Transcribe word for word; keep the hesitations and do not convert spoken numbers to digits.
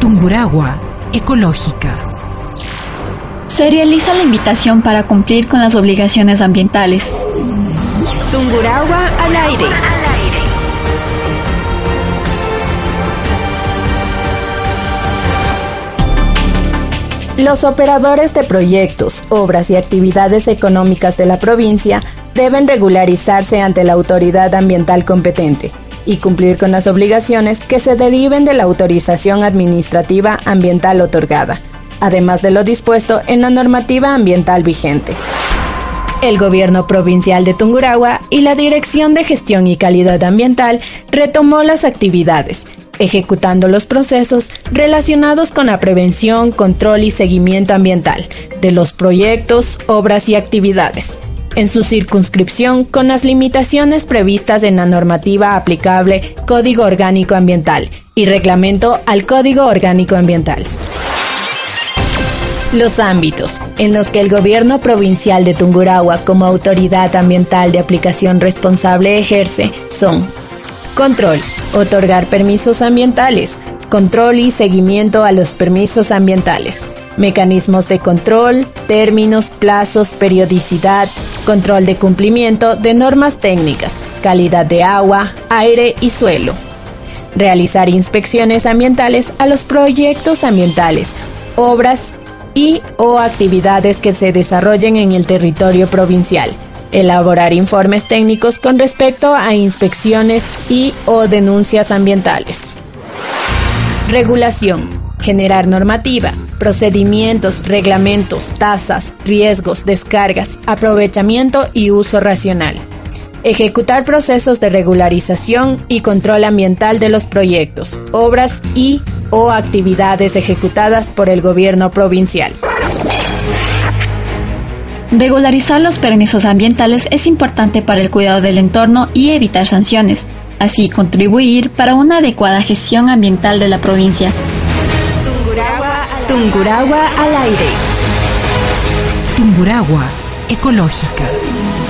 Tungurahua Ecológica. Se realiza la invitación para cumplir con las obligaciones ambientales. Tungurahua al aire. Los operadores de proyectos, obras y actividades económicas de la provincia deben regularizarse ante la autoridad ambiental competente y cumplir con las obligaciones que se deriven de la autorización administrativa ambiental otorgada, además de lo dispuesto en la normativa ambiental vigente. El Gobierno Provincial de Tungurahua y la Dirección de Gestión y Calidad Ambiental retomó las actividades, ejecutando los procesos relacionados con la prevención, control y seguimiento ambiental de los proyectos, obras y actividades, en su circunscripción con las limitaciones previstas en la normativa aplicable Código Orgánico Ambiental y Reglamento al Código Orgánico Ambiental. Los ámbitos en los que el Gobierno Provincial de Tungurahua como autoridad ambiental de aplicación responsable ejerce son: control, otorgar permisos ambientales, control y seguimiento a los permisos ambientales, mecanismos de control, términos, plazos, periodicidad, control de cumplimiento de normas técnicas, calidad de agua, aire y suelo. Realizar inspecciones ambientales a los proyectos ambientales, obras y o actividades que se desarrollen en el territorio provincial. Elaborar informes técnicos con respecto a inspecciones y o denuncias ambientales. Regulación. Generar normativa, procedimientos, reglamentos, tasas, riesgos, descargas, aprovechamiento y uso racional. Ejecutar procesos de regularización y control ambiental de los proyectos, obras y o actividades ejecutadas por el gobierno provincial. Regularizar los permisos ambientales es importante para el cuidado del entorno y evitar sanciones, así contribuir para una adecuada gestión ambiental de la provincia. Tungurahua, Tungurahua al aire. Tungurahua Ecológica.